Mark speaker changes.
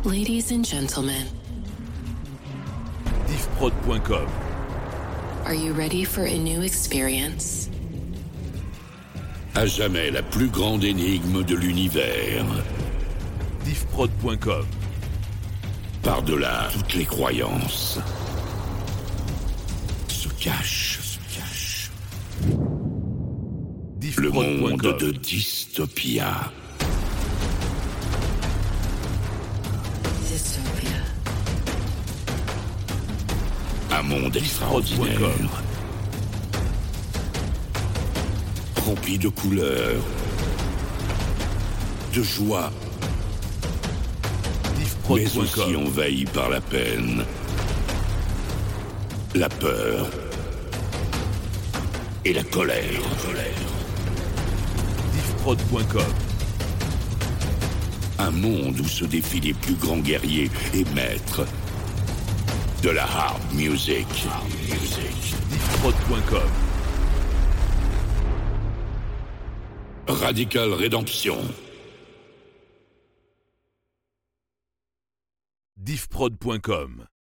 Speaker 1: Ladies and gentlemen,
Speaker 2: Diffprod.com.
Speaker 1: are you ready for a new experience?
Speaker 3: À jamais la plus grande énigme de l'univers.
Speaker 2: Diffprod.com.
Speaker 3: Par-delà toutes les croyances se cache le monde de Dystopia.
Speaker 1: Dystopia.
Speaker 3: Un monde extraordinaire, rempli de couleurs, de joie, mais aussi envahi par la peine, la peur et la colère.
Speaker 2: Diffprod.com.
Speaker 3: Un monde où se défient les plus grands guerriers et maîtres de la hard music.
Speaker 2: Diffprod.com.
Speaker 3: Radical Redemption.
Speaker 2: Diffprod.com.